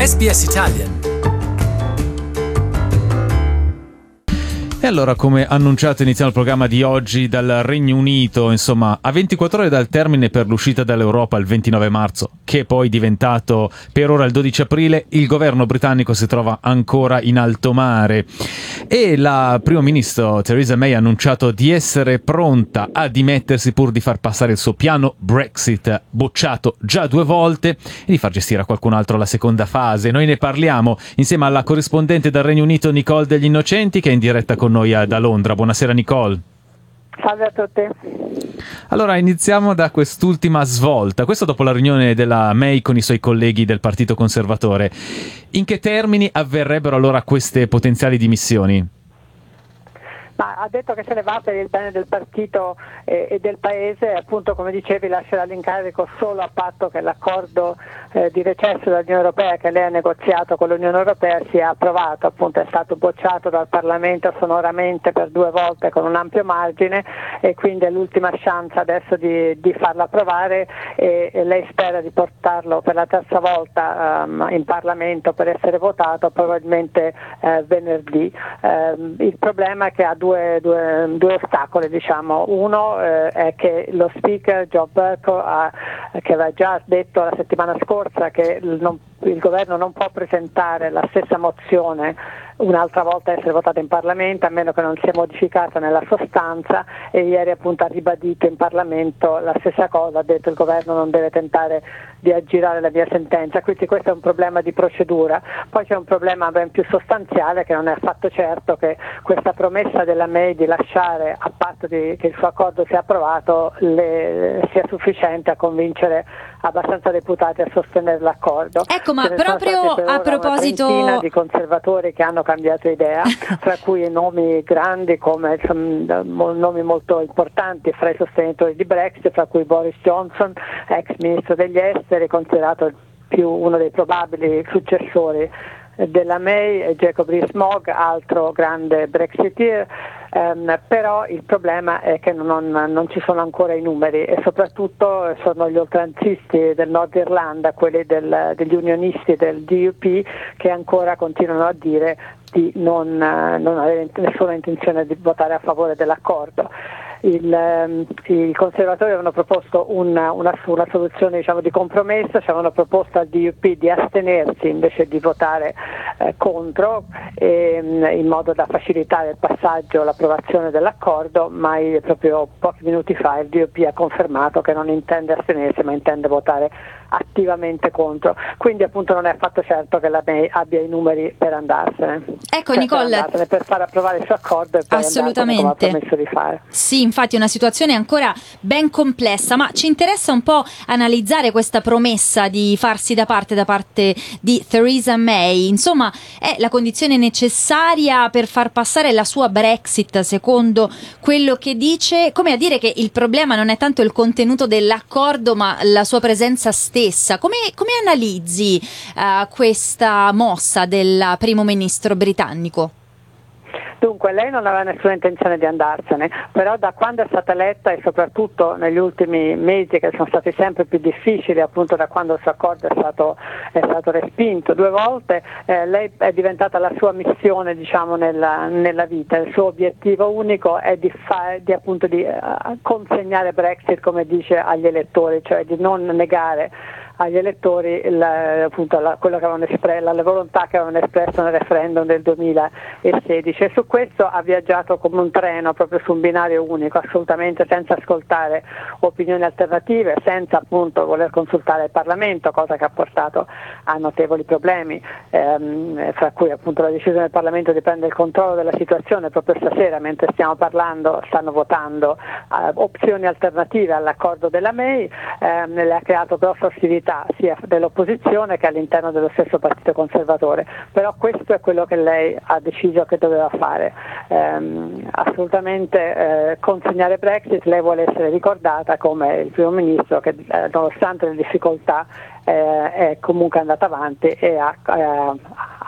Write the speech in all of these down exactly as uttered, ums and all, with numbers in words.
S B S Italian. E allora, come annunciato, iniziamo il programma di oggi dal Regno Unito, insomma, a ventiquattro ore dal termine per l'uscita dall'Europa il ventinove marzo, che è poi diventato per ora il dodici aprile, il governo britannico si trova ancora in alto mare e la primo ministro Theresa May ha annunciato di essere pronta a dimettersi pur di far passare il suo piano Brexit, bocciato già due volte, e di far gestire a qualcun altro la seconda fase. Noi ne parliamo insieme alla corrispondente dal Regno Unito Nicole Degli Innocenti, che è in diretta con noi da Londra. Buonasera Nicole. Salve a tutti. Allora, iniziamo da quest'ultima svolta. Questo dopo la riunione della May con i suoi colleghi del Partito Conservatore. In che termini avverrebbero allora queste potenziali dimissioni? Ma ha detto che se ne va per il bene del partito e, e del paese, appunto, come dicevi, lascerà l'incarico solo a patto che l'accordo eh, di recesso dall'Unione Europea che lei ha negoziato con l'Unione Europea sia approvato. Appunto è stato bocciato dal Parlamento sonoramente per due volte con un ampio margine e quindi è l'ultima chance adesso di, di farlo approvare e, e lei spera di portarlo per la terza volta um, in Parlamento per essere votato probabilmente eh, venerdì. Eh, il problema è che ha Due, due, due ostacoli, diciamo. Uno eh, è che lo speaker Joe Bercow ha, che aveva già detto la settimana scorsa che il, non, il governo non può presentare la stessa mozione un'altra volta essere votata in Parlamento a meno che non sia modificata nella sostanza, e ieri appunto ha ribadito in Parlamento la stessa cosa, ha detto il governo non deve tentare di aggirare la mia sentenza, quindi questo è un problema di procedura. Poi c'è un problema ben più sostanziale, che non è affatto certo che questa promessa della May di lasciare a patto di, che il suo accordo sia approvato le, sia sufficiente a convincere abbastanza deputati a sostenere l'accordo. Ecco, ma proprio a proposito una trentina di conservatori che hanno cambiato idea, tra cui nomi grandi come insomma, nomi molto importanti fra i sostenitori di Brexit, fra cui Boris Johnson, ex ministro degli esteri, considerato più uno dei probabili successori della May, e Jacob Rees-Mogg, altro grande Brexiteer. Um, però il problema è che non, non ci sono ancora i numeri e soprattutto sono gli oltranzisti del Nord Irlanda, quelli del, degli unionisti del D U P, che ancora continuano a dire di non, non avere nessuna intenzione di votare a favore dell'accordo. Il, um, I conservatori avevano proposto una, una, una soluzione, diciamo, di compromesso, ci avevano proposto al D U P di astenersi invece di votare eh, contro, e, in modo da facilitare il passaggio, l'approvazione dell'accordo, ma il, proprio pochi minuti fa il D U P ha confermato che non intende astenersi ma intende votare attivamente contro, quindi appunto non è affatto certo che la May abbia i numeri per andarsene. Ecco, cioè, Nicole, per, andarsene, per far approvare il suo accordo e poi assolutamente, come ha promesso di fare. Sì, infatti è una situazione ancora ben complessa, ma ci interessa un po' analizzare questa promessa di farsi da parte da parte di Theresa May. Insomma, è la condizione necessaria per far passare la sua Brexit, secondo quello che dice, come a dire che il problema non è tanto il contenuto dell'accordo ma la sua presenza stessa. Come, come analizzi uh, questa mossa del primo ministro britannico? Dunque, lei non aveva nessuna intenzione di andarsene, però da quando è stata eletta e soprattutto negli ultimi mesi, che sono stati sempre più difficili, appunto da quando il suo accordo è stato, è stato respinto due volte, eh, lei è diventata la sua missione, diciamo, nella, nella vita. Il suo obiettivo unico è di, fa, di, appunto, di uh, consegnare Brexit, come dice, agli elettori, cioè di non negare agli elettori la, appunto, la, quello che avevano espresso, la volontà che avevano espresso nel referendum del duemilasedici, e su questo ha viaggiato come un treno, proprio su un binario unico, assolutamente senza ascoltare opinioni alternative, senza appunto voler consultare il Parlamento, cosa che ha portato a notevoli problemi, ehm, fra cui appunto la decisione del Parlamento di prendere il controllo della situazione. Proprio stasera, mentre stiamo parlando, stanno votando eh, opzioni alternative all'accordo della May, ehm, le ha creato grossa ostilità sia dell'opposizione che all'interno dello stesso Partito Conservatore, però questo è quello che lei ha deciso che doveva fare, ehm, assolutamente eh, consegnare Brexit. Lei vuole essere ricordata come il primo ministro che eh, nonostante le difficoltà eh, è comunque andata avanti e ha, eh,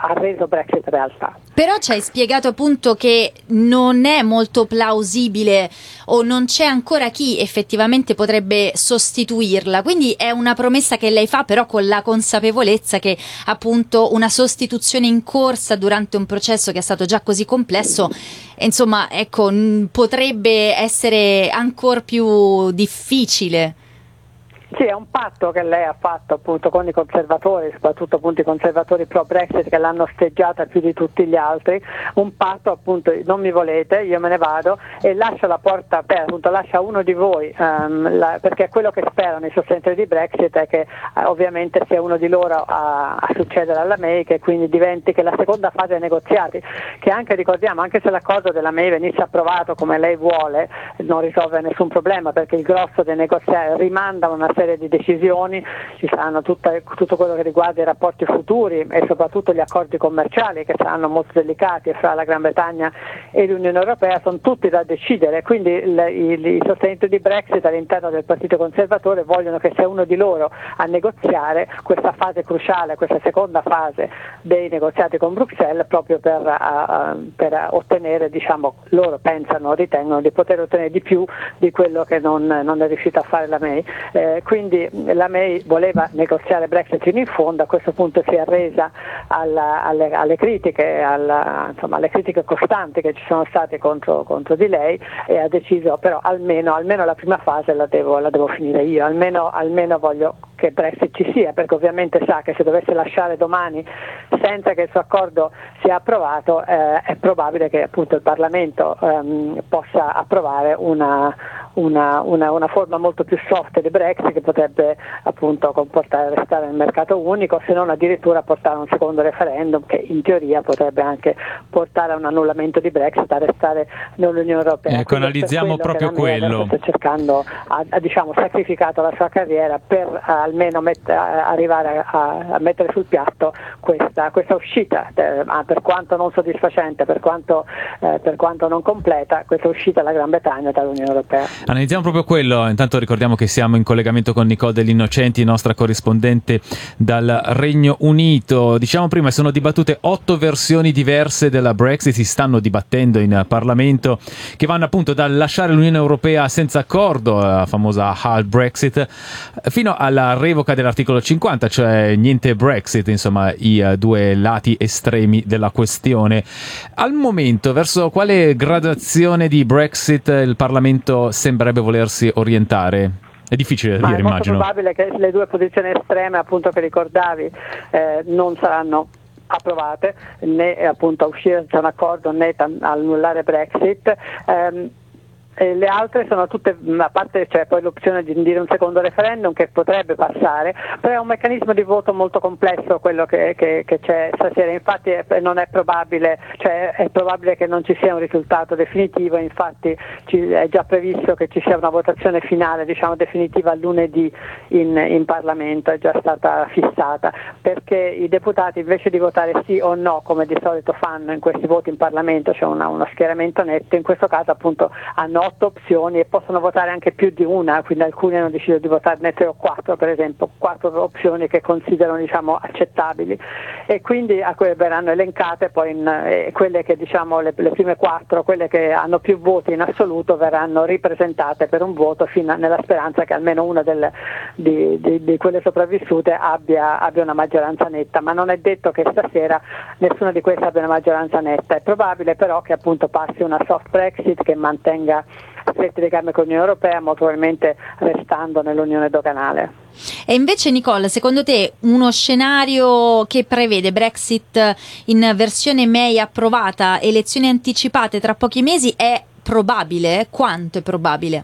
ha reso Brexit realtà. Però ci hai spiegato appunto che non è molto plausibile o non c'è ancora chi effettivamente potrebbe sostituirla, quindi è una promessa che lei fa però con la consapevolezza che appunto una sostituzione in corsa durante un processo che è stato già così complesso, insomma, ecco, potrebbe essere ancora più difficile. Sì, è un patto che lei ha fatto appunto con i conservatori, soprattutto appunto i conservatori pro Brexit che l'hanno osteggiata più di tutti gli altri, un patto appunto non mi volete, io me ne vado e lascia la porta aperta, appunto lascia uno di voi, um, la, perché quello che sperano i sostenitori di Brexit è che eh, ovviamente sia uno di loro a, a succedere alla May, che quindi diventi che la seconda fase dei negoziati, che anche ricordiamo, anche se l'accordo della May venisse approvato come lei vuole, non risolve nessun problema perché il grosso dei negoziati rimanda una serie di decisioni, ci saranno tutta, tutto quello che riguarda i rapporti futuri e soprattutto gli accordi commerciali che saranno molto delicati fra la Gran Bretagna e l'Unione Europea, sono tutti da decidere, quindi il, il, i sostenitori di Brexit all'interno del Partito Conservatore vogliono che sia uno di loro a negoziare questa fase cruciale, questa seconda fase dei negoziati con Bruxelles, proprio per, uh, per ottenere, diciamo, loro pensano, ritengono di poter ottenere di più di quello che non, non è riuscita a fare la May. Eh, quindi la May voleva negoziare Brexit fino in fondo, a questo punto si è arresa alla, alle, alle critiche, alla, insomma, alle critiche costanti che ci sono state contro, contro di lei e ha deciso però almeno, almeno la prima fase la devo, la devo finire io, almeno, almeno voglio che Brexit ci sia, perché ovviamente sa che se dovesse lasciare domani senza che il suo accordo sia approvato eh, è probabile che appunto il Parlamento ehm, possa approvare una, una, una, una forma molto più soft di Brexit che potrebbe appunto comportare restare nel mercato unico, se non addirittura portare a un secondo referendum che in teoria potrebbe anche portare a un annullamento di Brexit, a restare nell'Unione Europea. Ecco, analizziamo proprio quello. Sta cercando, ha, ha diciamo sacrificato la sua carriera per uh, almeno met- arrivare a, a mettere sul piatto questa, questa uscita, eh, per quanto non soddisfacente, per quanto, eh, per quanto non completa, questa uscita della Gran Bretagna dall'Unione Europea. Analizziamo proprio quello. Intanto ricordiamo che siamo in collegamento con Nicole Dell'Innocenti, nostra corrispondente dal Regno Unito. Diciamo prima, sono dibattute otto versioni diverse della Brexit, si stanno dibattendo in Parlamento, che vanno appunto dal lasciare l'Unione Europea senza accordo, la famosa hard Brexit, fino alla revoca dell'articolo cinquanta, cioè niente Brexit, insomma i uh, due lati estremi della questione. Al momento, verso quale gradazione di Brexit il Parlamento sembrerebbe volersi orientare? È difficile da dire, immagino. È molto probabile che le due posizioni estreme, appunto, che ricordavi eh, non saranno approvate, né appunto a uscire da un accordo né a annullare Brexit. Um, E le altre sono tutte, a parte c'è poi l'opzione di dire un secondo referendum che potrebbe passare, però è un meccanismo di voto molto complesso quello che, che, che c'è stasera, infatti è, non è probabile, cioè è probabile che non ci sia un risultato definitivo, infatti ci, è già previsto che ci sia una votazione finale, diciamo definitiva lunedì in, in Parlamento, è già stata fissata, perché i deputati invece di votare sì o no come di solito fanno in questi voti in Parlamento, c'è una, uno schieramento netto, in questo caso appunto hanno otto opzioni e possono votare anche più di una, quindi alcuni hanno deciso di votarne tre o quattro, per esempio, quattro opzioni che considerano, diciamo, accettabili, e quindi a quelle verranno elencate poi in, eh, quelle che, diciamo, le, le prime quattro, quelle che hanno più voti in assoluto, verranno ripresentate per un voto fino a, nella speranza che almeno una delle, di, di, di quelle sopravvissute abbia, abbia una maggioranza netta, ma non è detto che stasera nessuna di queste abbia una maggioranza netta, è probabile però che appunto passi una soft Brexit che mantenga stretti legami con l'Unione Europea, molto probabilmente restando nell'Unione doganale. E invece, Nicole, secondo te uno scenario che prevede Brexit in versione May approvata, elezioni anticipate tra pochi mesi, è probabile? Quanto è probabile?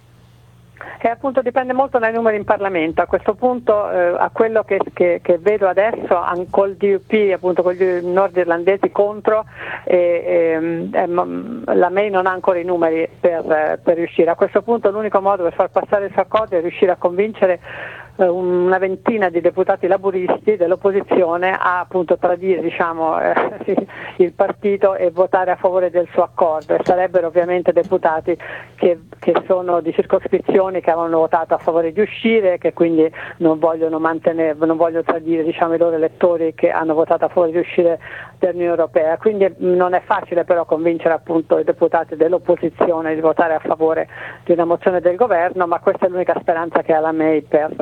E appunto dipende molto dai numeri in Parlamento. A questo punto, eh, a quello che, che, che vedo adesso, col D U P, appunto con gli nordirlandesi contro, eh, eh, la May non ha ancora i numeri per, per riuscire. A questo punto l'unico modo per far passare il suo accordo è riuscire a convincere una ventina di deputati laburisti dell'opposizione a appunto tradire diciamo, eh, il partito e votare a favore del suo accordo, e sarebbero ovviamente deputati che, che sono di circoscrizioni che avevano votato a favore di uscire, che quindi non vogliono mantenere, non vogliono tradire diciamo, i loro elettori che hanno votato a favore di uscire dall'Unione Europea. Quindi non è facile però convincere appunto i deputati dell'opposizione di votare a favore di una mozione del governo, ma questa è l'unica speranza che ha la May per,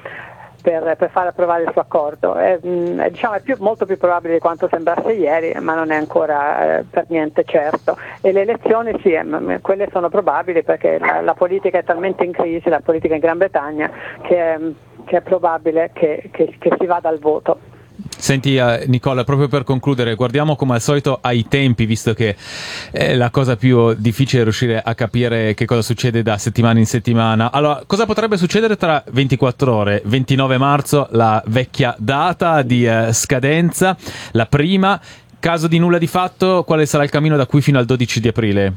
per, per far approvare il suo accordo. È, è, diciamo, è più, molto più probabile di quanto sembrasse ieri, ma non è ancora eh, per niente certo. E le elezioni sì, eh, quelle sono probabili perché la, la politica è talmente in crisi, la politica in Gran Bretagna, che, che è probabile che, che, che si vada al voto. Senti uh, Nicola, proprio per concludere, guardiamo come al solito ai tempi, visto che è la cosa più difficile riuscire a capire che cosa succede da settimana in settimana. Allora, cosa potrebbe succedere tra ventiquattro ore? ventinove marzo, la vecchia data di uh, scadenza, la prima. Caso di nulla di fatto, quale sarà il cammino da qui fino al dodici di aprile?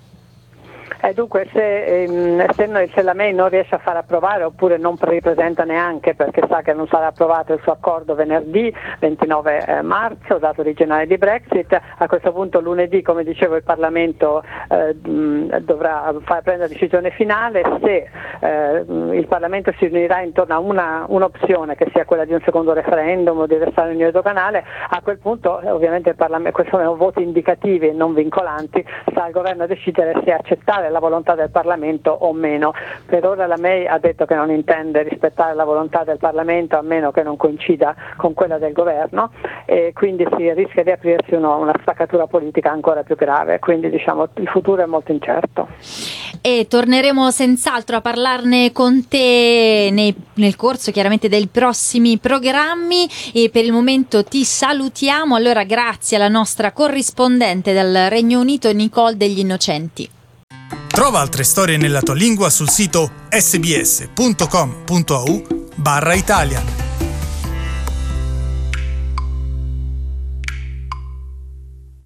Eh, dunque se, ehm, se, noi, se la May non riesce a far approvare oppure non ripresenta neanche perché sa che non sarà approvato il suo accordo venerdì ventinove marzo, dato originale di Brexit, a questo punto lunedì, come dicevo, il Parlamento eh, dovrà far prendere la decisione finale. Se eh, il Parlamento si riunirà intorno a una, un'opzione che sia quella di un secondo referendum o di restare nell'unione doganale, a quel punto eh, ovviamente il Parlamento, questi sono voti indicativi e non vincolanti, sta al governo a decidere se accettare la volontà del Parlamento o meno. Per ora la May ha detto che non intende rispettare la volontà del Parlamento a meno che non coincida con quella del governo, e quindi si rischia di aprirsi uno, una spaccatura politica ancora più grave, quindi diciamo il futuro è molto incerto. E torneremo senz'altro a parlarne con te nei, nel corso chiaramente dei prossimi programmi, e per il momento ti salutiamo. Allora grazie alla nostra corrispondente dal Regno Unito Nicole Degli Innocenti. Trova altre storie nella tua lingua sul sito sbs punto com punto a u barra Italian.